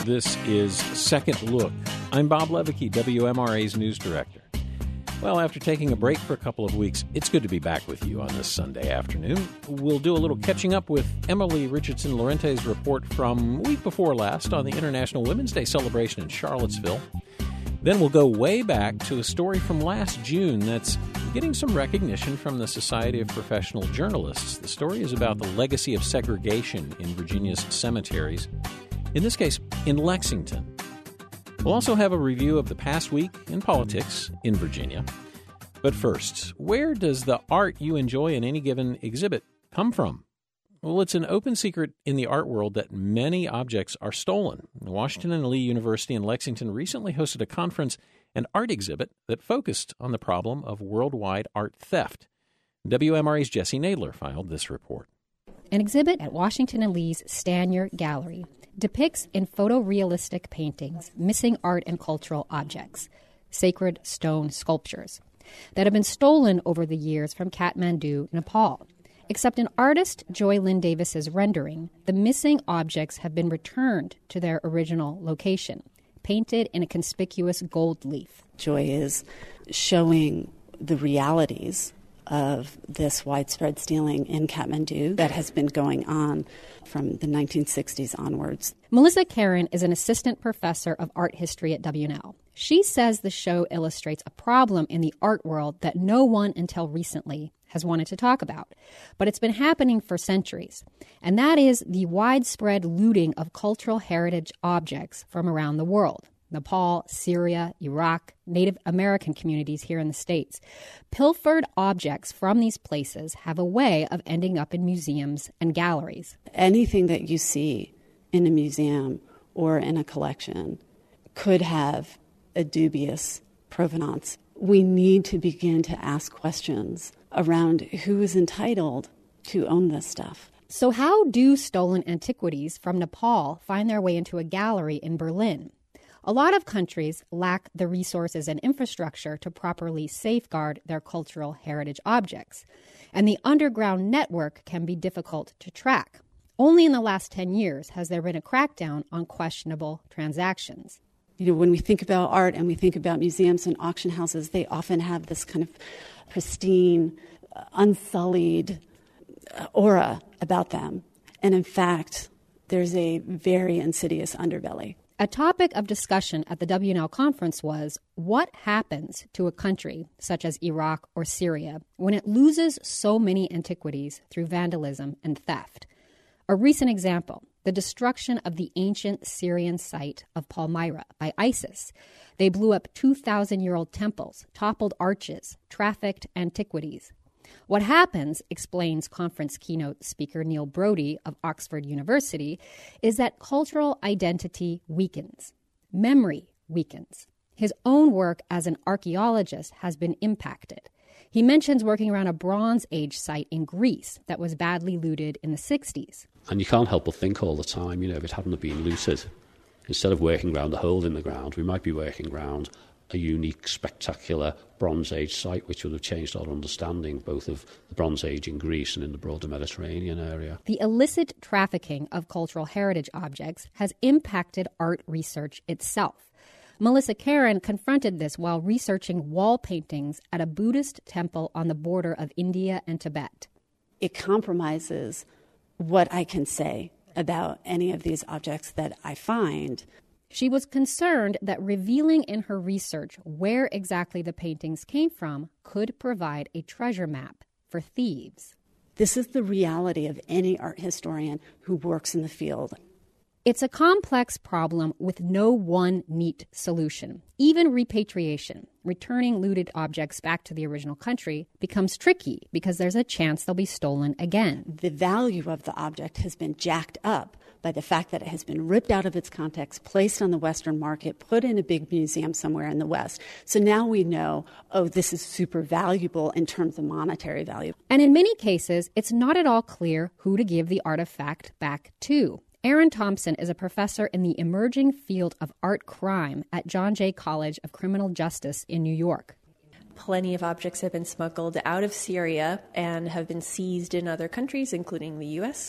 This is Second Look. I'm Bob Levicki, WMRA's news director. Well, after taking a break for a couple of weeks, it's good to be back with you on this Sunday afternoon. We'll do a little catching up with Emily Richardson-Lorente's report from week before last on the International Women's Day celebration in Charlottesville. Then we'll go way back to a story from last June that's getting some recognition from the Society of Professional Journalists. The story is about the legacy of segregation in Virginia's cemeteries, in this case, in Lexington. We'll also have a review of the past week in politics in Virginia. But first, where does the art you enjoy in any given exhibit come from? Well, it's an open secret in the art world that many objects are stolen. Washington and Lee University in Lexington recently hosted a conference and art exhibit that focused on the problem of worldwide art theft. WMRA's Jesse Nadler filed this report. An exhibit at Washington and Lee's Stanier Gallery depicts in photorealistic paintings missing art and cultural objects, sacred stone sculptures, that have been stolen over the years from Kathmandu, Nepal. Except in artist Joy Lynn Davis's rendering, the missing objects have been returned to their original location, painted in a conspicuous gold leaf. Joy is showing the realities of this widespread stealing in Kathmandu that has been going on from the 1960s onwards. Melissa Karen is an assistant professor of art history at WNL. She says the show illustrates a problem in the art world that no one until recently has wanted to talk about. But it's been happening for centuries, and that is the widespread looting of cultural heritage objects from around the world. Nepal, Syria, Iraq, Native American communities here in the States. Pilfered objects from these places have a way of ending up in museums and galleries. Anything that you see in a museum or in a collection could have a dubious provenance. We need to begin to ask questions around who is entitled to own this stuff. So how do stolen antiquities from Nepal find their way into a gallery in Berlin? A lot of countries lack the resources and infrastructure to properly safeguard their cultural heritage objects, and the underground network can be difficult to track. Only in the last 10 years has there been a crackdown on questionable transactions. You know, when we think about art and we think about museums and auction houses, they often have this kind of pristine, unsullied aura about them. And in fact, there's a very insidious underbelly. A topic of discussion at the WNL conference was what happens to a country such as Iraq or Syria when it loses so many antiquities through vandalism and theft. A recent example, the destruction of the ancient Syrian site of Palmyra by ISIS. They blew up 2,000-year-old temples, toppled arches, trafficked antiquities. What happens, explains conference keynote speaker Neil Brody of Oxford University, is that cultural identity weakens. Memory weakens. His own work as an archaeologist has been impacted. He mentions working around a Bronze Age site in Greece that was badly looted in the 60s. And you can't help but think all the time, if it hadn't been looted, instead of working around a hole in the ground, we might be working around a unique, spectacular Bronze Age site, which would have changed our understanding both of the Bronze Age in Greece and in the broader Mediterranean area. The illicit trafficking of cultural heritage objects has impacted art research itself. Melissa Karen confronted this while researching wall paintings at a Buddhist temple on the border of India and Tibet. It compromises what I can say about any of these objects that I find. She was concerned that revealing in her research where exactly the paintings came from could provide a treasure map for thieves. This is the reality of any art historian who works in the field. It's a complex problem with no one neat solution. Even repatriation, returning looted objects back to the original country, becomes tricky because there's a chance they'll be stolen again. The value of the object has been jacked up by the fact that it has been ripped out of its context, placed on the Western market, put in a big museum somewhere in the West. So now we know, this is super valuable in terms of monetary value. And in many cases, it's not at all clear who to give the artifact back to. Aaron Thompson is a professor in the emerging field of art crime at John Jay College of Criminal Justice in New York. Plenty of objects have been smuggled out of Syria and have been seized in other countries, including the U.S.,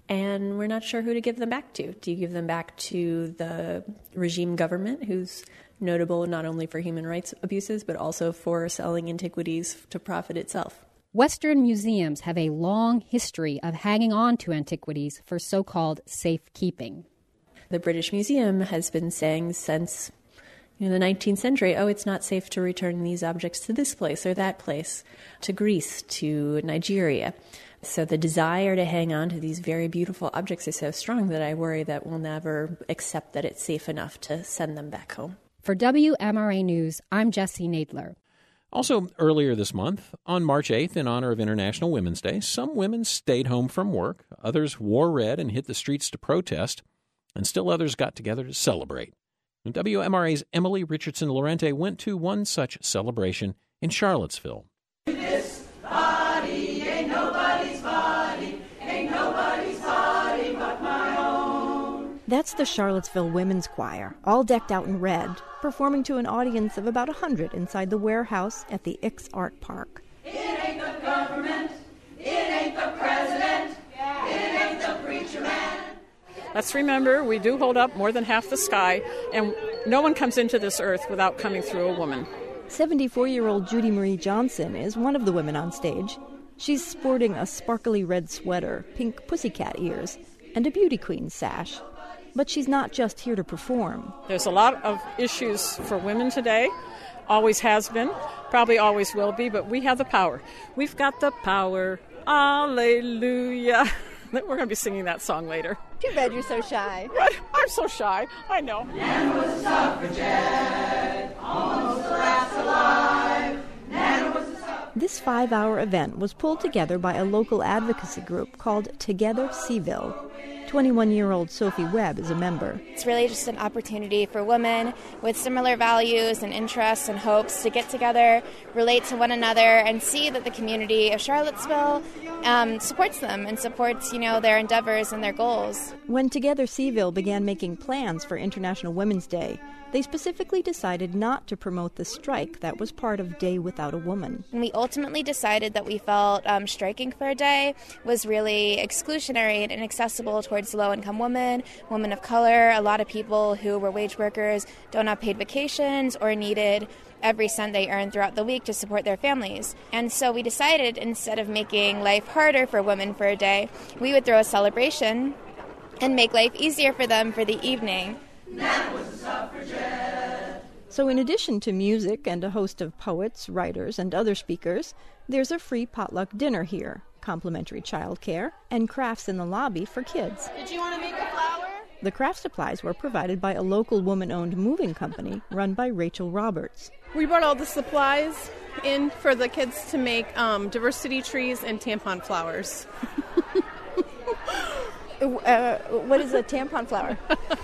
and we're not sure who to give them back to. Do you give them back to the regime government, who's notable not only for human rights abuses, but also for selling antiquities to profit itself? Western museums have a long history of hanging on to antiquities for so-called safekeeping. The British Museum has been saying since the 19th century, it's not safe to return these objects to this place or that place, to Greece, to Nigeria. So the desire to hang on to these very beautiful objects is so strong that I worry that we'll never accept that it's safe enough to send them back home. For WMRA News, I'm Jessie Nadler. Also, earlier this month, on March 8th, in honor of International Women's Day, some women stayed home from work, others wore red and hit the streets to protest, and still others got together to celebrate. WMRA's Emily Richardson Lorente went to one such celebration in Charlottesville. This body ain't nobody's body, ain't nobody's body but my own. That's the Charlottesville Women's Choir, all decked out in red, performing to an audience of about 100 inside the warehouse at the Ix Art Park. It ain't the government, it ain't the president, it ain't the preacher man. Let's remember, we do hold up more than half the sky, and no one comes into this earth without coming through a woman. 74-year-old Judy Marie Johnson is one of the women on stage. She's sporting a sparkly red sweater, pink pussycat ears, and a beauty queen sash. But she's not just here to perform. There's a lot of issues for women today, always has been, probably always will be, but we have the power. We've got the power. Alleluia. We're going to be singing that song later. Too bad you're so shy. What? I'm so shy. I know. Nana was a suffragette, almost the last alive. Nana was a suffragette. This 5-hour event was pulled together by a local advocacy group called Together Seville. 21-year-old Sophie Webb is a member. It's really just an opportunity for women with similar values and interests and hopes to get together, relate to one another, and see that the community of Charlottesville supports them and supports, their endeavors and their goals. When Together Seville began making plans for International Women's Day, they specifically decided not to promote the strike that was part of Day Without a Woman. And we ultimately decided that we felt striking for a day was really exclusionary and inaccessible towards low-income women of color. A lot of people who were wage workers don't have paid vacations or needed every cent they earn throughout the week to support their families. And so we decided, instead of making life harder for women for a day, we would throw a celebration and make life easier for them for the evening. Nana was a suffragette. So in addition to music and a host of poets, writers, and other speakers, there's a free potluck dinner here, complimentary childcare, and crafts in the lobby for kids. Did you want to make a flower? The craft supplies were provided by a local woman-owned moving company run by Rachel Roberts. We brought all the supplies in for the kids to make diversity trees and tampon flowers. What is a tampon flower?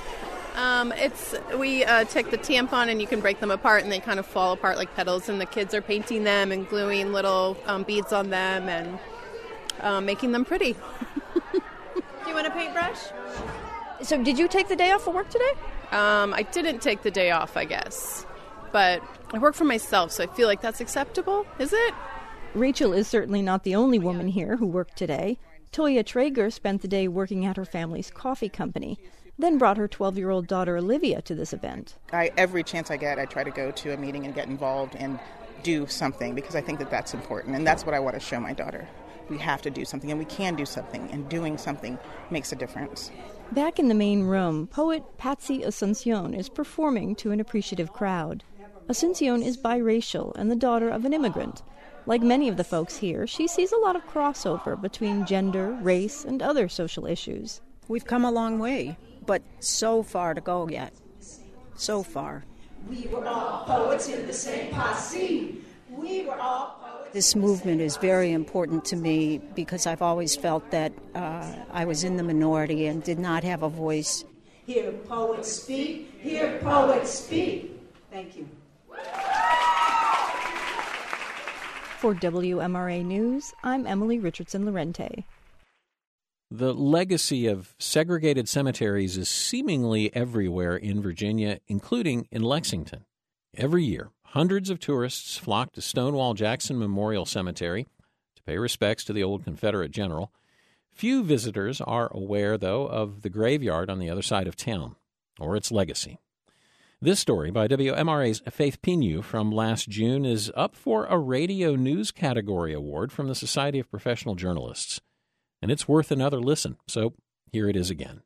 We take the tampon and you can break them apart and they kind of fall apart like petals, and the kids are painting them and gluing little beads on them and making them pretty. Do you want a paintbrush? So did you take the day off for work today? I didn't take the day off, I guess. But I work for myself, so I feel like that's acceptable, is it? Rachel is certainly not the only woman here who worked today. Toya Traeger spent the day working at her family's coffee company, then brought her 12-year-old daughter Olivia to this event. Every chance I get, I try to go to a meeting and get involved and do something, because I think that that's important, and that's what I want to show my daughter. We have to do something, and we can do something, and doing something makes a difference. Back in the main room, poet Patsy Asuncion is performing to an appreciative crowd. Asuncion is biracial and the daughter of an immigrant. Like many of the folks here, she sees a lot of crossover between gender, race, and other social issues. We've come a long way, but so far to go yet. So far. We were all poets in the same posse. We were all poets. This movement is very important to me because I've always felt that I was in the minority and did not have a voice. Hear poets speak, hear poets speak. Thank you. For WMRA News, I'm Emily Richardson Lorente. The legacy of segregated cemeteries is seemingly everywhere in Virginia, including in Lexington. Every year, hundreds of tourists flock to Stonewall Jackson Memorial Cemetery to pay respects to the old Confederate general. Few visitors are aware, though, of the graveyard on the other side of town, or its legacy. This story by WMRA's Faith Pinu from last June is up for a Radio News Category Award from the Society of Professional Journalists, and it's worth another listen, so here it is again.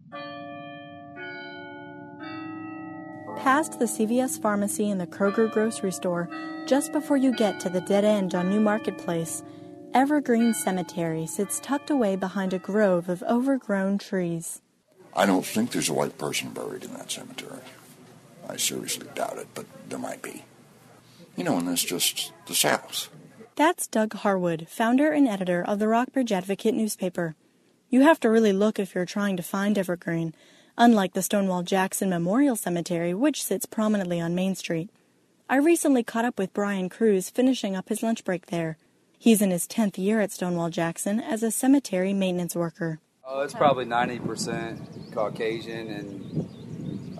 Past the CVS Pharmacy and the Kroger grocery store, just before you get to the dead end on New Marketplace, Evergreen Cemetery sits tucked away behind a grove of overgrown trees. I don't think there's a white person buried in that cemetery. I seriously doubt it, but there might be. And that's just the South. That's Doug Harwood, founder and editor of the Rockbridge Advocate newspaper. You have to really look if you're trying to find Evergreen, unlike the Stonewall Jackson Memorial Cemetery, which sits prominently on Main Street. I recently caught up with Brian Cruz finishing up his lunch break there. He's in his 10th year at Stonewall Jackson as a cemetery maintenance worker. It's probably 90% Caucasian and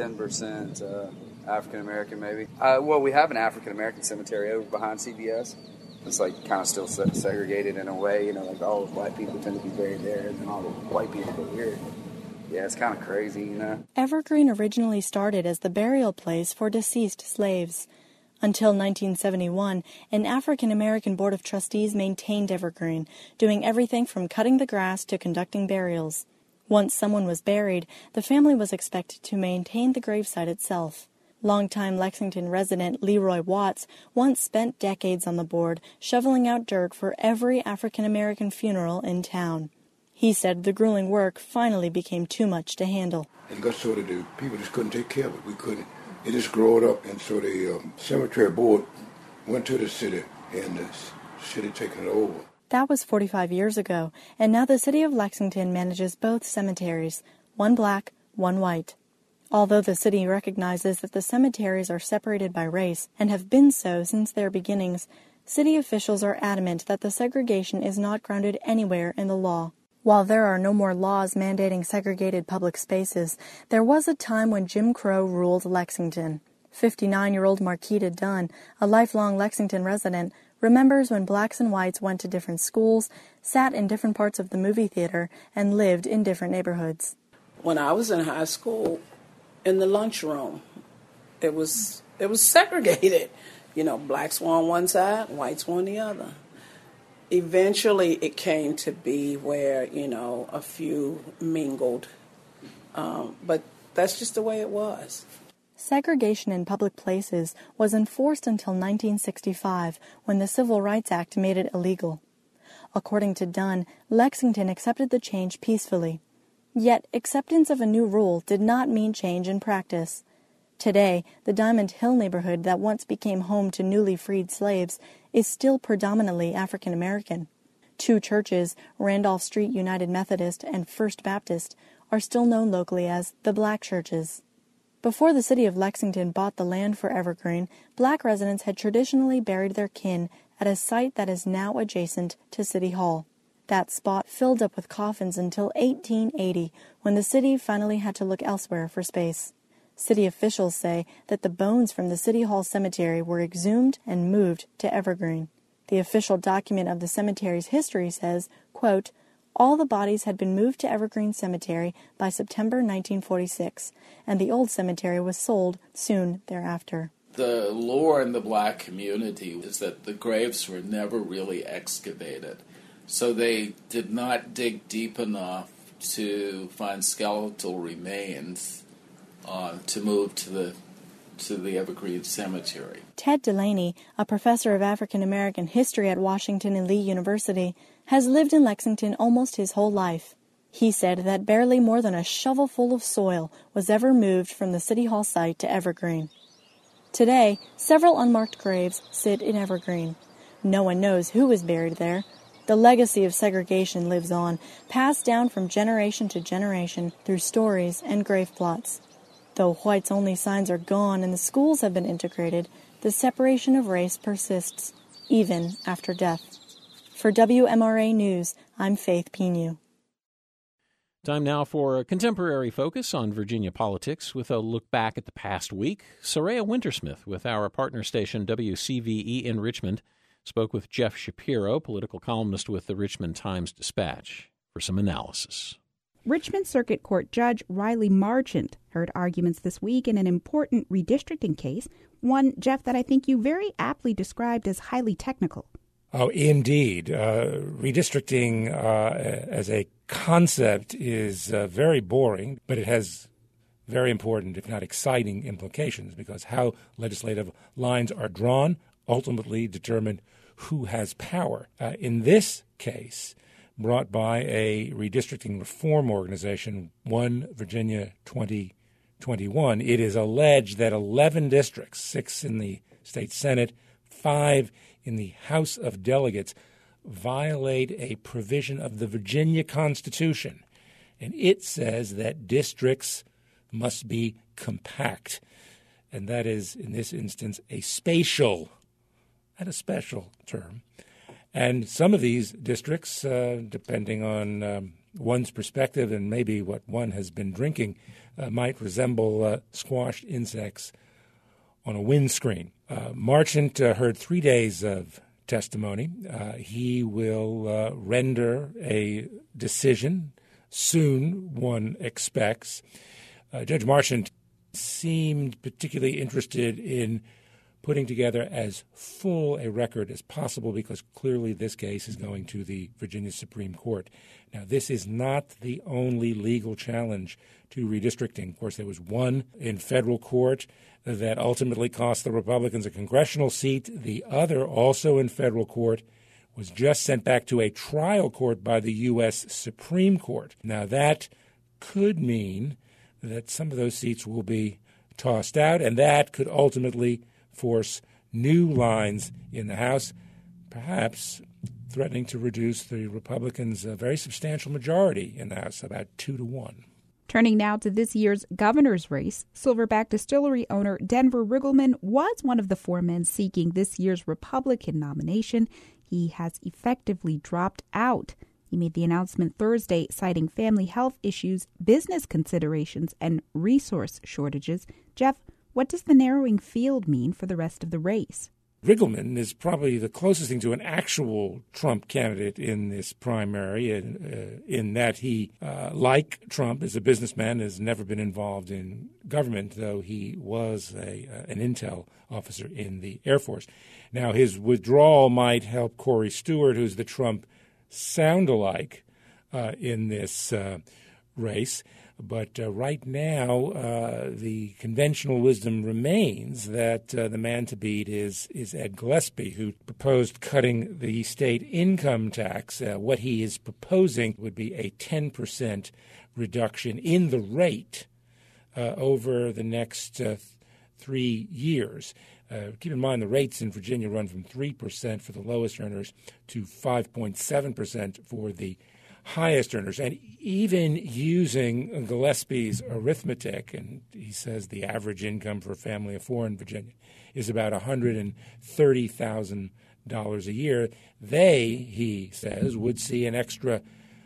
10% African-American maybe. Well, we have an African-American cemetery over behind CBS. It's kind of still segregated in a way, like all the black people tend to be buried there and then all the white people go here. Yeah, it's kind of crazy, Evergreen originally started as the burial place for deceased slaves. Until 1971, an African-American Board of Trustees maintained Evergreen, doing everything from cutting the grass to conducting burials. Once someone was buried, the family was expected to maintain the gravesite itself. Longtime Lexington resident Leroy Watts once spent decades on the board, shoveling out dirt for every African-American funeral in town. He said the grueling work finally became too much to handle. It got so that the people just couldn't take care of it. We couldn't. It just growed up, and so the cemetery board went to the city, and the city taken it over. That was 45 years ago, and now the city of Lexington manages both cemeteries, one black, one white. Although the city recognizes that the cemeteries are separated by race and have been so since their beginnings, city officials are adamant that the segregation is not grounded anywhere in the law. While there are no more laws mandating segregated public spaces, there was a time when Jim Crow ruled Lexington. 59-year-old Marquita Dunn, a lifelong Lexington resident, remembers when blacks and whites went to different schools, sat in different parts of the movie theater, and lived in different neighborhoods. When I was in high school, in the lunchroom, it was segregated. Blacks were on one side, whites were on the other. Eventually, it came to be where, a few mingled. But that's just the way it was. Segregation in public places was enforced until 1965, when the Civil Rights Act made it illegal. According to Dunn, Lexington accepted the change peacefully. Yet, acceptance of a new rule did not mean change in practice. Today, the Diamond Hill neighborhood that once became home to newly freed slaves is still predominantly African American. Two churches, Randolph Street United Methodist and First Baptist, are still known locally as the Black Churches. Before the city of Lexington bought the land for Evergreen, black residents had traditionally buried their kin at a site that is now adjacent to City Hall. That spot filled up with coffins until 1880, when the city finally had to look elsewhere for space. City officials say that the bones from the City Hall Cemetery were exhumed and moved to Evergreen. The official document of the cemetery's history says, quote, all the bodies had been moved to Evergreen Cemetery by September 1946, and the old cemetery was sold soon thereafter. The lore in the black community is that the graves were never really excavated, so they did not dig deep enough to find skeletal remains to move to the Evergreen Cemetery. Ted Delaney, a professor of African American history at Washington and Lee University, has lived in Lexington almost his whole life. He said that barely more than a shovelful of soil was ever moved from the City Hall site to Evergreen. Today, several unmarked graves sit in Evergreen. No one knows who is buried there. The legacy of segregation lives on, passed down from generation to generation through stories and grave plots. Though whites-only signs are gone and the schools have been integrated, the separation of race persists, even after death. For WMRA News, I'm Faith Pinu. Time now for a contemporary focus on Virginia politics with a look back at the past week. Soraya Wintersmith with our partner station WCVE in Richmond spoke with Jeff Shapiro, political columnist with the Richmond Times-Dispatch. for some analysis. Richmond Circuit Court Judge Riley Marchant heard arguments this week in an important redistricting case, one, Jeff, that I think you very aptly described as highly technical. Oh, indeed. Redistricting as a concept is very boring, but it has very important, if not exciting, implications, because how legislative lines are drawn ultimately determine who has power. In this case, brought by a redistricting reform organization, One Virginia 2021, it is alleged that 11 districts, 6 in the state Senate, 5 in the House of Delegates, violate a provision of the Virginia Constitution. And it says that districts must be compact. And that is, in this instance, a spatial and a special term. And some of these districts, depending on one's perspective and maybe what one has been drinking, might resemble squashed insects on a windscreen. Marchant heard 3 days of testimony. He will render a decision soon, one expects. Judge Marchant seemed particularly interested in putting together as full a record as possible because clearly this case is going to the Virginia Supreme Court. Now, this is not the only legal challenge to redistricting. Of course, there was one in federal court that ultimately cost the Republicans a congressional seat. The other, also in federal court, was just sent back to a trial court by the U.S. Supreme Court. Now, that could mean that some of those seats will be tossed out, and that could ultimately force new lines in the House, perhaps threatening to reduce the Republicans' very substantial majority in the House, about 2-1. Turning now to this year's governor's race, Silverback Distillery owner Denver Riggleman was one of the 4 men seeking this year's Republican nomination. He has effectively dropped out. He made the announcement Thursday, citing family health issues, business considerations, and resource shortages. Jeff, what does the narrowing field mean for the rest of the race? Riggleman is probably the closest thing to an actual Trump candidate in this primary, in that he, like Trump, is a businessman, has never been involved in government, though he was an intel officer in the Air Force. Now, his withdrawal might help Corey Stewart, who's the Trump sound-alike in this race. But right now, the conventional wisdom remains that the man to beat is Ed Gillespie, who proposed cutting the state income tax. What he is proposing would be a 10% reduction in the rate over the next 3 years. Keep in mind the rates in Virginia run from 3% for the lowest earners to 5.7% for the highest earners. And even using Gillespie's arithmetic, and he says the average income for a family of 4 in Virginia is about $130,000 a year, they, he says, would see an extra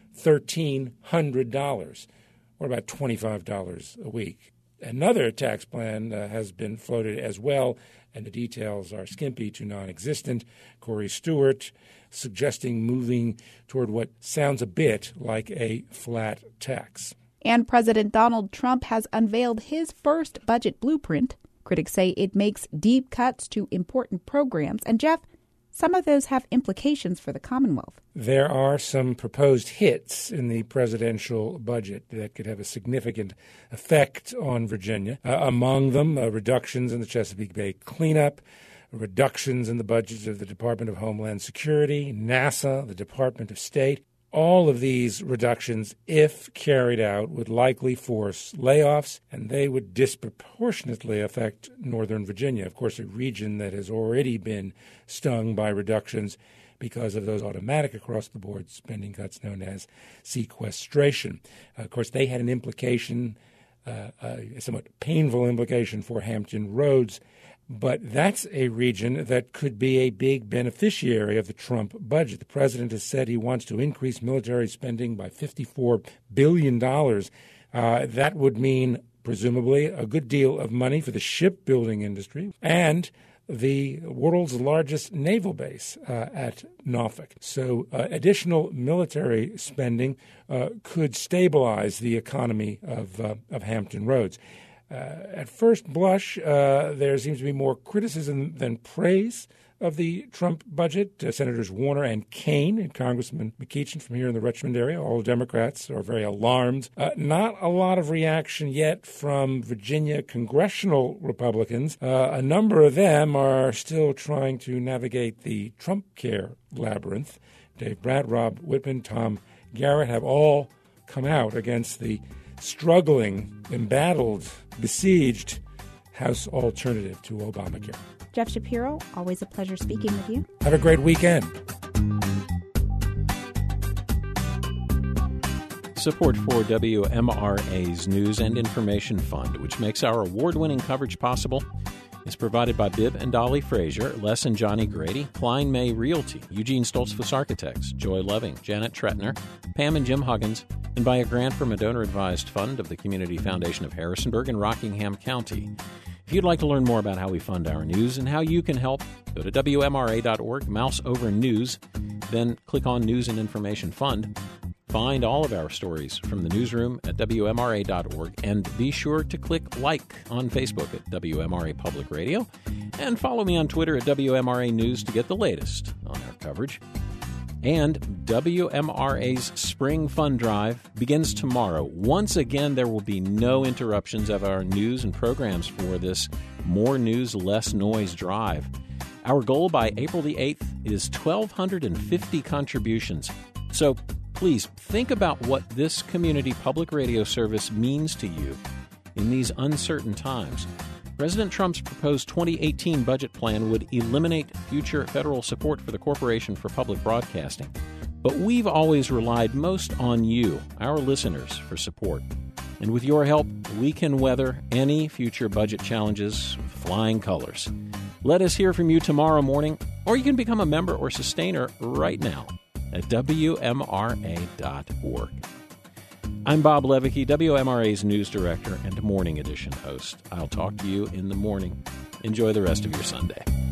$1,300, or about $25 a week. Another tax plan has been floated as well, and the details are skimpy to non-existent. Corey Stewart suggesting moving toward what sounds a bit like a flat tax. And President Donald Trump has unveiled his first budget blueprint. Critics say it makes deep cuts to important programs. And Jeff, some of those have implications for the Commonwealth. There are some proposed hits in the presidential budget that could have a significant effect on Virginia. Among them, reductions in the Chesapeake Bay cleanup, reductions in the budgets of the Department of Homeland Security, NASA, the Department of State. All of these reductions, if carried out, would likely force layoffs, and they would disproportionately affect Northern Virginia, of course, a region that has already been stung by reductions because of those automatic across-the-board spending cuts known as sequestration. Of course, they had an implication, a somewhat painful implication for Hampton Roads, but that's a region that could be a big beneficiary of the Trump budget. The president has said he wants to increase military spending by $54 billion. That would mean, presumably, a good deal of money for the shipbuilding industry and the world's largest naval base at Norfolk. So additional military spending could stabilize the economy of Hampton Roads. At first blush, there seems to be more criticism than praise of the Trump budget. Senators Warner and Kaine and Congressman McEachin from here in the Richmond area, all Democrats, are very alarmed. Not a lot of reaction yet from Virginia congressional Republicans. A number of them are still trying to navigate the Trump care labyrinth. Dave Bratt, Rob Whitman, Tom Garrett have all come out against the struggling, embattled, besieged House alternative to Obamacare. Jeff Shapiro, always a pleasure speaking with you. Have a great weekend. Support for WMRA's News and Information Fund, which makes our award-winning coverage possible, is provided by Bibb and Dolly Frazier, Les and Johnny Grady, Klein May Realty, Eugene Stoltzfus Architects, Joy Loving, Janet Tretner, Pam and Jim Huggins, and by a grant from a donor-advised fund of the Community Foundation of Harrisonburg and Rockingham County. If you'd like to learn more about how we fund our news and how you can help, go to WMRA.org, mouse over News, then click on News and Information Fund. Find all of our stories from the newsroom at WMRA.org, and be sure to click like on Facebook at WMRA Public Radio, and follow me on Twitter at WMRA News to get the latest on our coverage. And WMRA's Spring Fund Drive begins tomorrow. Once again, there will be no interruptions of our news and programs for this More News, Less Noise drive. Our goal by April the 8th is 1,250 contributions. So please think about what this community public radio service means to you in these uncertain times. President Trump's proposed 2018 budget plan would eliminate future federal support for the Corporation for Public Broadcasting. But we've always relied most on you, our listeners, for support. And with your help, we can weather any future budget challenges with flying colors. Let us hear from you tomorrow morning, or you can become a member or sustainer right now at WMRA.org. I'm Bob Levicki, WMRA's news director and Morning Edition host. I'll talk to you in the morning. Enjoy the rest of your Sunday.